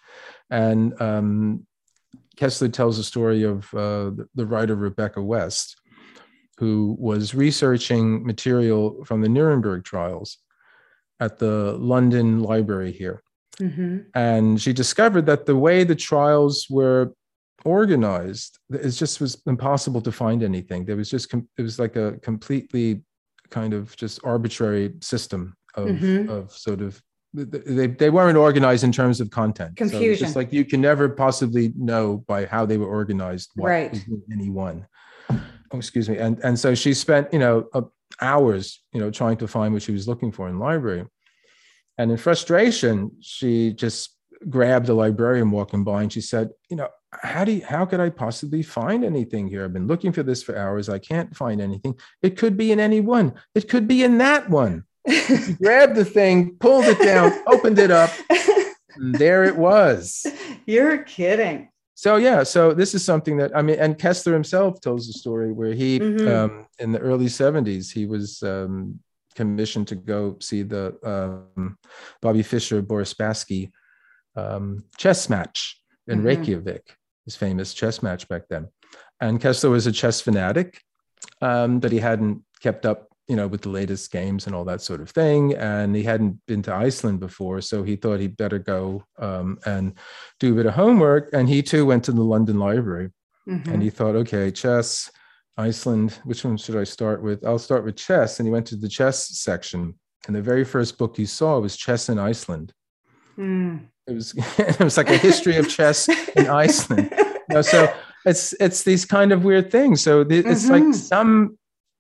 And Kessler tells a story of the writer Rebecca West, who was researching material from the Nuremberg trials at the London Library here. And she discovered that the way the trials were organized, it just was impossible to find anything. There was just, it was like a completely kind of just arbitrary system of sort of, they weren't organized in terms of content. Confusion. So it's like you can never possibly know by how they were organized what is in any one. Oh, excuse me. And so she spent, you know, hours, you know, trying to find what she was looking for in the library. And in frustration, she just grabbed a librarian walking by and she said, you know, how could I possibly find anything here? I've been looking for this for hours. I can't find anything. It could be in any one. It could be in that one. She grabbed the thing, pulled it down, opened it up, and there it was. You're kidding. So yeah, so this is something that, I mean, and Kessler himself tells a story where he, in the early 70s, he was commissioned to go see the Bobby Fischer, Boris Spassky chess match in Reykjavik, his famous chess match back then. And Kessler was a chess fanatic, but he hadn't kept up, you know, with the latest games and all that sort of thing. And he hadn't been to Iceland before, so he thought he'd better go and do a bit of homework. And he too went to the London Library. And he thought, okay, chess, Iceland, which one should I start with? I'll start with chess. And he went to the chess section. And the very first book he saw was Chess in Iceland. It was like a history of chess in Iceland. You know, so it's these kind of weird things. So it's like some,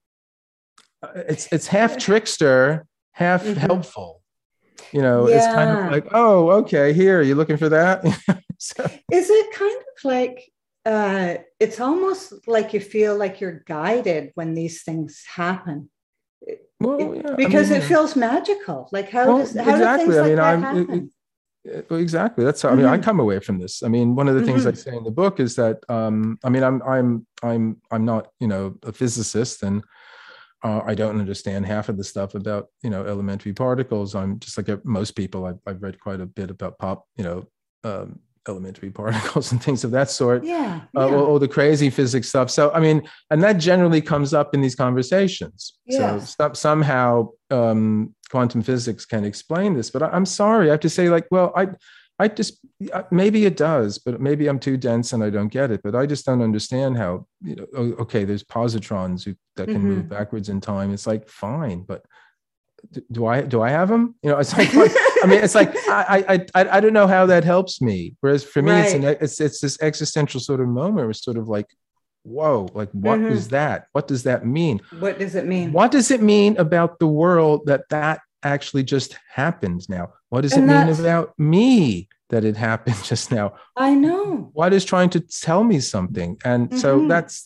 it's half trickster, half helpful. You know, it's kind of like, oh, okay, here, you're looking for that. So, is it kind of like, it's almost like you feel like you're guided when these things happen? Well, yeah, because it feels magical. Like how do things like that happen? Exactly. That's how, I mean, I come away from this. I mean, one of the things I say in the book is that, I mean, I'm not, you know, a physicist, and I don't understand half of the stuff about, you know, elementary particles. I'm just like most people. I've read quite a bit about elementary particles and things of that sort. All the crazy physics stuff. So, I mean, and that generally comes up in these conversations. Yes. So somehow quantum physics can explain this, but I'm sorry, I have to say, like, well, I just, maybe it does, but maybe I'm too dense and I don't get it, but I just don't understand how, you know, okay, there's positrons that can move backwards in time. It's like, fine, but do I have them? You know, it's like, I mean, it's like, I don't know how that helps me. Whereas for me, it's this existential sort of moment where it's sort of like, whoa, like, what is that? What does that mean? What does it mean? What does it mean about the world that actually just happened now? What does it mean about me that it happened just now? I know. What is trying to tell me something? And so that's,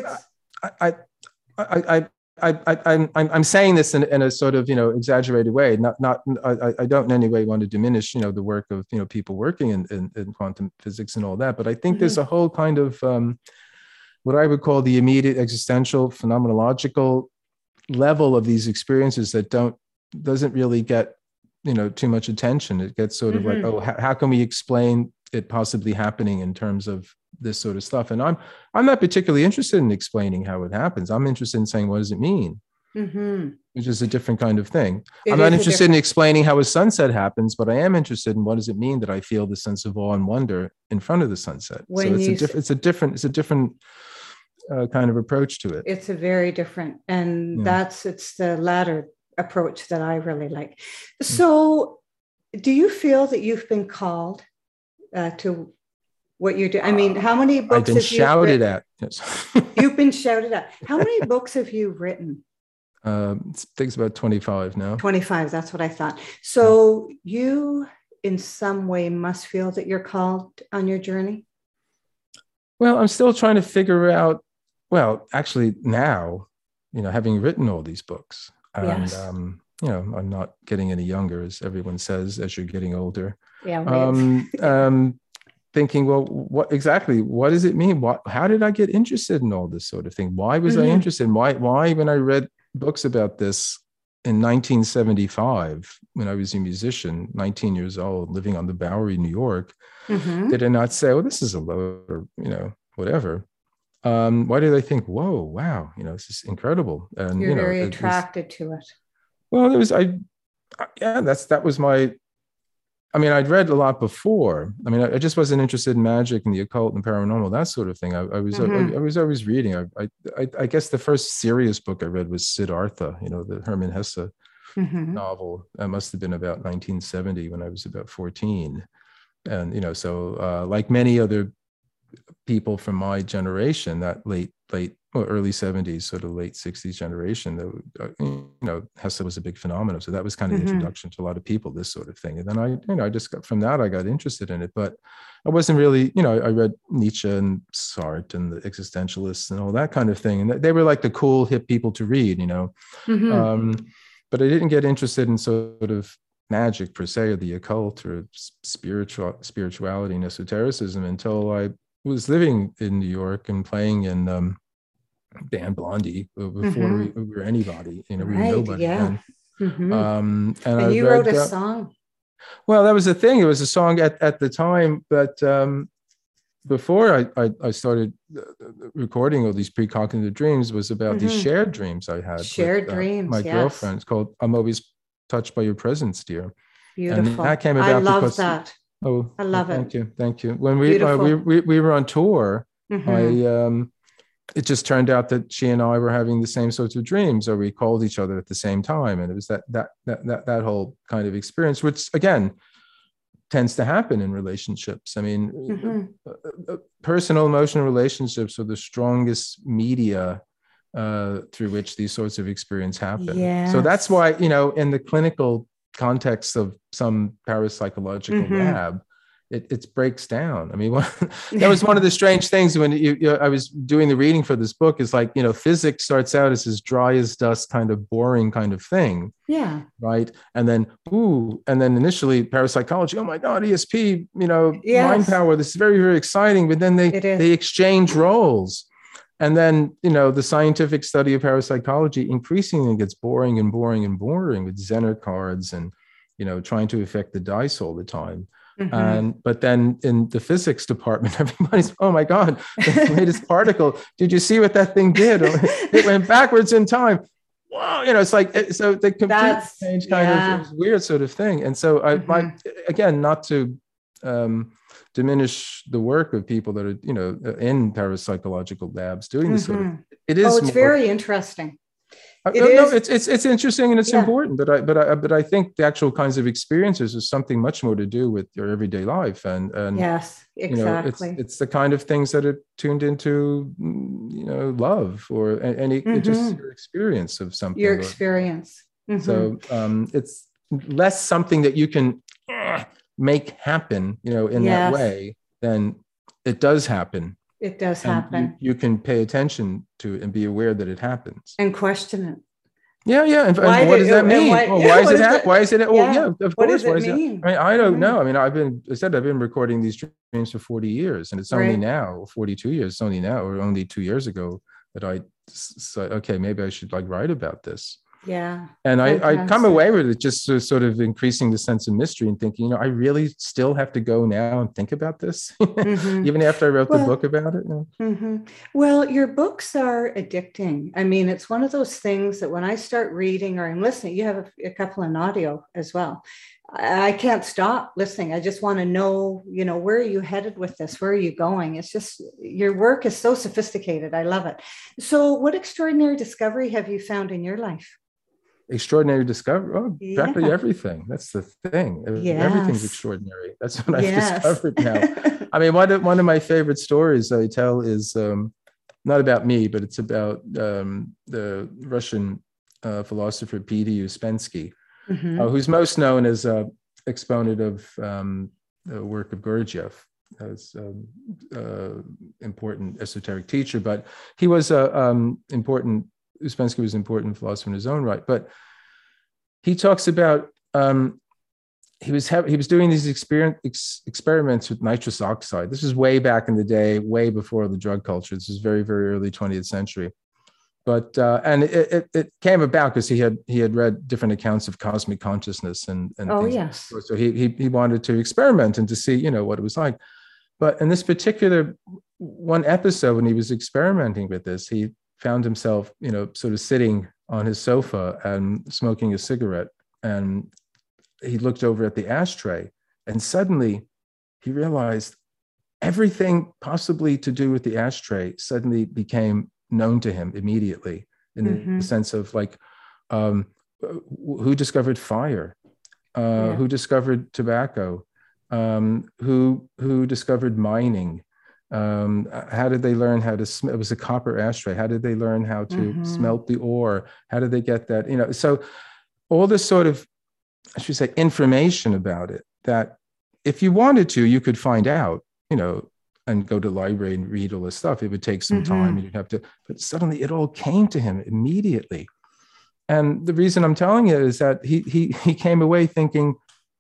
I'm saying this in a sort of, you know, exaggerated way. I don't in any way want to diminish, you know, the work of, you know, people working in quantum physics and all that. But I think there's a whole kind of what I would call the immediate existential phenomenological level of these experiences that doesn't really get, you know, too much attention. It gets sort of like, oh, how can we explain it possibly happening in terms of this sort of stuff? And I'm not particularly interested in explaining how it happens. I'm interested in saying, what does it mean? Which is a different kind of thing. I'm not interested in explaining how a sunset happens, but I am interested in what does it mean that I feel the sense of awe and wonder in front of the sunset. So it's a different kind of approach to it. It's a very different, and it's the latter approach that I really like. So do you feel that you've been called to what you're doing? I mean, how many books I've been shouted at. Yes. You've been shouted at. How many books have you written? I think it's about 25 now. 25, that's what I thought. So you, in some way, must feel that you're called on your journey? Well, I'm still trying to figure out, well, actually now, having written all these books, and, Yes. I'm not getting any younger, as everyone says, as you're getting older. Yeah. Right. Thinking, well, what does it mean? How did I get interested in all this sort of thing? Why was I interested? Why, when I read books about this in 1975, when I was a musician, 19 years old, living on the Bowery, New York, did I not say, well, this is a load, or, whatever. Why did I think, whoa, wow, this is incredible? And you're very attracted to it. Well, that was my, I'd read a lot before. I just wasn't interested in magic and the occult and paranormal, that sort of thing. I was always reading. I guess the first serious book I read was Siddhartha, the Hermann Hesse novel. That must have been about 1970 when I was about 14. And, so like many other people from my generation, that early 70s, sort of late 60s generation, Hesse was a big phenomenon. So that was kind of the introduction to a lot of people, this sort of thing. And then I just got, from that, I got interested in it, but I wasn't really, I read Nietzsche and Sartre and the existentialists and all that kind of thing. And they were like the cool hip people to read, but I didn't get interested in sort of magic per se, or the occult, or spirituality and esotericism, until I was living in New York and playing in band Blondie before we were anybody, we were nobody then. And you wrote a song. Well, that was the thing. It was a song at the time, but before I started recording all these precognitive dreams, was about these shared dreams I had. Shared with, dreams, my girlfriend. It's called "I'm Always Touched by Your Presence, Dear." Beautiful. And that came about I love because, that. Oh, I love thank it. you, thank you. When we were on tour, it just turned out that she and I were having the same sorts of dreams, or we called each other at the same time, and it was that whole kind of experience, which again tends to happen in relationships. Personal emotional relationships are the strongest media through which these sorts of experience happen. Yes. So that's why, in the clinical context of some parapsychological lab, it breaks down. That was one of the strange things when I was doing the reading for this book, is like, physics starts out as this dry as dust, kind of boring kind of thing. Yeah. Right. And then, initially parapsychology, oh my God, ESP, mind power, this is very, very exciting. But then they exchange roles. And then, the scientific study of parapsychology increasingly gets boring and boring and boring, with Zener cards and, trying to affect the dice all the time. But then in the physics department, everybody's, oh my God, the latest particle. Did you see what that thing did? It went backwards in time. Wow. It's like, so they completely change kind of weird sort of thing. And so again, not to diminish the work of people that are, in parapsychological labs doing this sort of, it is. It's very interesting. It's interesting and it's important, but I think the actual kinds of experiences is something much more to do with your everyday life, and yes, exactly. It's the kind of things that are tuned into, love or any just your experience of something. Your experience. So it's less something that you can make happen, in that way, than it does happen. It does happen. You can pay attention to it and be aware that it happens. And question it. Yeah. And what does that mean? Why is it happening? Why is it? Well, of course. What does it mean? I don't know. I've been recording these dreams for 40 years, and it's only now, 42 years, it's only now, or only 2 years ago, that I said, okay, maybe I should write about this. Yeah. And I come away with it just sort of increasing the sense of mystery and thinking, I really still have to go now and think about this, even after I wrote the book about it. Well, your books are addicting. It's one of those things that when I start reading or I'm listening, you have a couple in audio as well. I can't stop listening. I just want to know, where are you headed with this? Where are you going? It's just, your work is so sophisticated. I love it. So what extraordinary discovery have you found in your life? extraordinary discovery. Oh, Yeah. practically everything. That's the thing. Yes. Everything's extraordinary. That's what Yes. I've discovered now. I mean, one of my favorite stories I tell is not about me, but it's about the Russian philosopher P.D. Uspensky, who's most known as an exponent of the work of Gurdjieff, as important esoteric teacher. But he was Uspensky was an important philosopher in his own right. But he talks about he was doing these experiments with nitrous oxide. This is way back in the day, way before the drug culture. This is very, very early 20th century. But and it came about because he had read different accounts of cosmic consciousness and things. Yes. So he wanted to experiment and to see what it was like. But in this particular one episode, when he was experimenting with this, he found himself sort of sitting on his sofa and smoking a cigarette, and he looked over at the ashtray, and suddenly he realized everything possibly to do with the ashtray suddenly became known to him immediately, in the sense of like, who discovered fire, who discovered tobacco, who discovered mining, how did they learn how to it was a copper ashtray, how did they learn how to smelt the ore, how did they get that, so all this sort of, I should say, information about it that if you wanted to, you could find out, and go to the library and read all this stuff. It would take some time, and you'd have to, but suddenly it all came to him immediately. And the reason I'm telling you is that he came away thinking,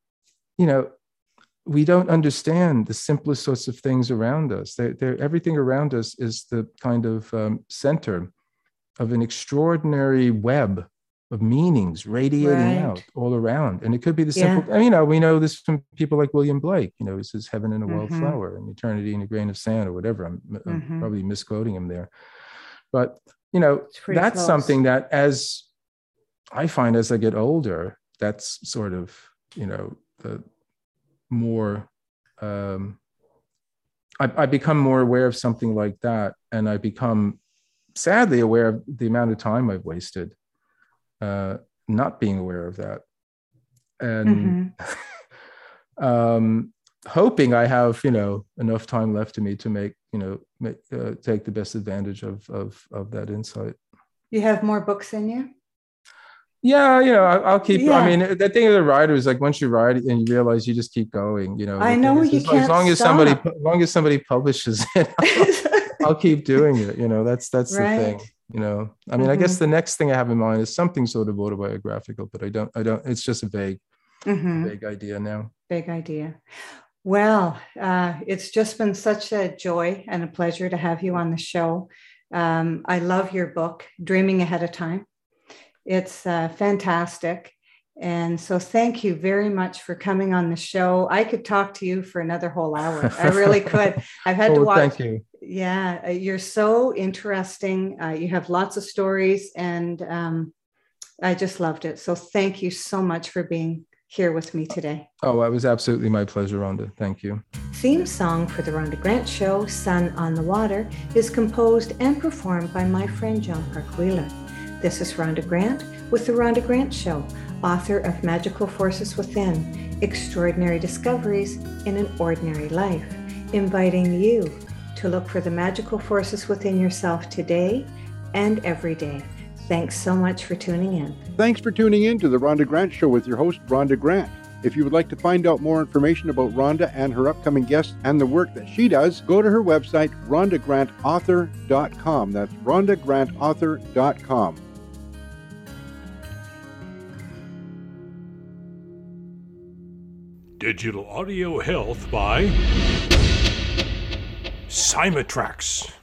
we don't understand the simplest sorts of things around us. Everything around us is the kind of center of an extraordinary web of meanings radiating out all around. And it could be the simple, we know this from people like William Blake, he says heaven in a wildflower and eternity in a grain of sand or whatever. I'm probably misquoting him there. But, that's close. Something that, as I find as I get older, that's sort of, the more, I become more aware of something like that. And I become sadly aware of the amount of time I've wasted not being aware of that, and hoping I have enough time left to me to make take the best advantage of that insight. You have more books in you? I'll keep. I mean, the thing of the writer is like, once you write it and you realize, you just keep going. I know you can't. As long as somebody publishes it, I'll keep doing it. That's the thing. I mean, I guess the next thing I have in mind is something sort of autobiographical, but I don't, it's just a vague idea now. Big idea. Well, it's just been such a joy and a pleasure to have you on the show. I love your book, Dreaming Ahead of Time. It's fantastic. And so thank you very much for coming on the show. I could talk to you for another whole hour. I really could. I've had to watch. Thank you. Yeah, you're so interesting. You have lots of stories, and I just loved it. So thank you so much for being here with me today. Oh, it was absolutely my pleasure, Rhonda. Thank you. Theme song for the Rhonda Grant Show, Sun on the Water, is composed and performed by my friend John Park Wheeler. This is Rhonda Grant with the Rhonda Grant Show, author of Magical Forces Within, Extraordinary Discoveries in an Ordinary Life, inviting you to look for the magical forces within yourself today and every day. Thanks so much for tuning in. Thanks for tuning in to the Rhonda Grant Show with your host, Rhonda Grant. If you would like to find out more information about Rhonda and her upcoming guests and the work that she does, go to her website, rhondagrantauthor.com. That's rhondagrantauthor.com. Digital Audio Health by Symatrax.